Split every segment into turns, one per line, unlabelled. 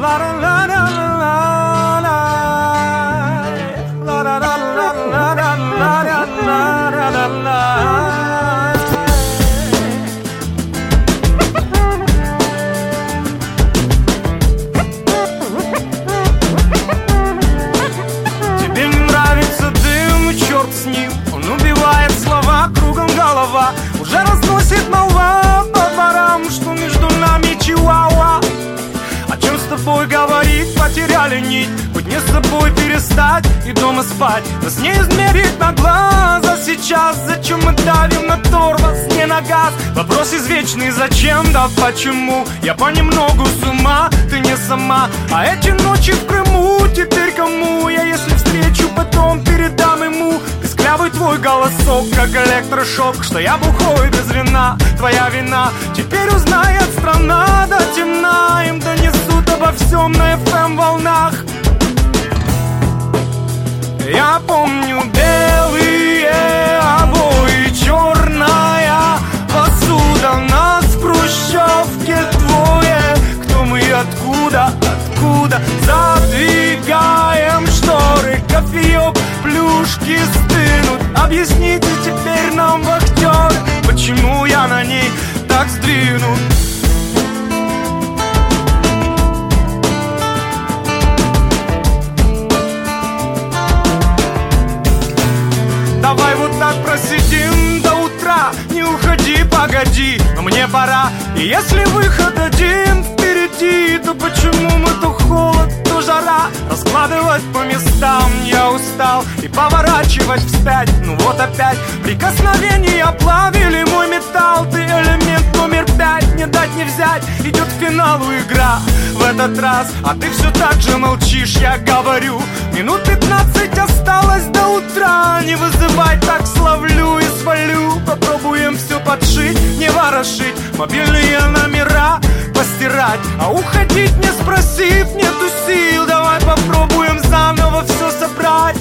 Тебе не нравится дым, и черт с ним. Он убивает слова, кругом голова. Уже разносит молва по дворам, что между нами чиуауа. О чем с тобой говорить, потеряли нить. Быть не с собой перестать и дома спать. Нас не измерить на глаза сейчас. Зачем мы давим на тормоз, не на газ? Вопрос извечный, зачем, да почему? Я понемногу с ума, ты не сама. А эти ночи в Крыму теперь кому? Я если встречу, потом передам ему. Песклявый твой голосок, как электрошок. Что я бухой без вина, твоя вина. Теперь узнает страна до темна. Им донесут обо всем на FM волнах. Я помню белые обои, черная посуда. Нас в хрущевке двое. Кто мы и откуда, откуда? Задвигаем шторы, кофеек, плюшки стынут. Объясните теперь нам, вахтер, почему я на ней так сдвинут. Давай вот так просидим до утра. Не уходи, погоди, но мне пора. И если выход один впереди, то почему мы то холод, то жара? Раскладывать по местам я устал и поворачивать вспять. Ну вот опять прикосновения плавили мой металл. Ты элемент номер 5, не дать не взять. Идет к финалу игра в этот раз, а ты все так же молчишь, я говорю. Минут 15 осталось до утра. Не вызывай, так словлю и свалю. Попробуем все подшить, не ворошить. Мобильные номера постирать. А уходить не спросив, нету сил. Давай попробуем заново все собрать.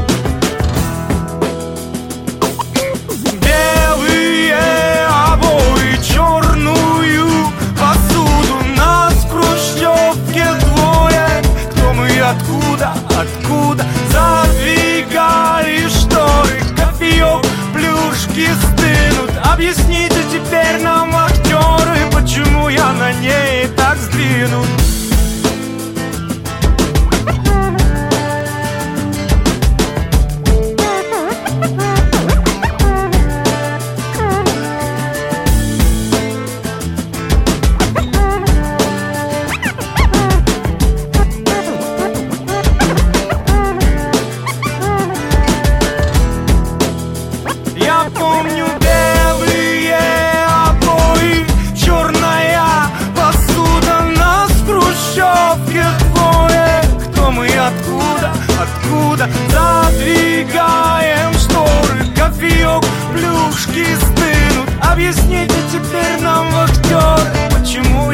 Белые обои, черную посуду. Нас в хрущевке двое. Кто мы и откуда, откуда? Задвигали шторы, кофеек, плюшки стынут. Объясните теперь нам, актеры, почему я на ней так сдвинут. Я помню белые обои, черная посуда. Нас в хрущевке двое. Кто мы и откуда, откуда? Задвигаем шторы, кофеек, плюшки стынут. Объясните теперь нам, вахтер, почему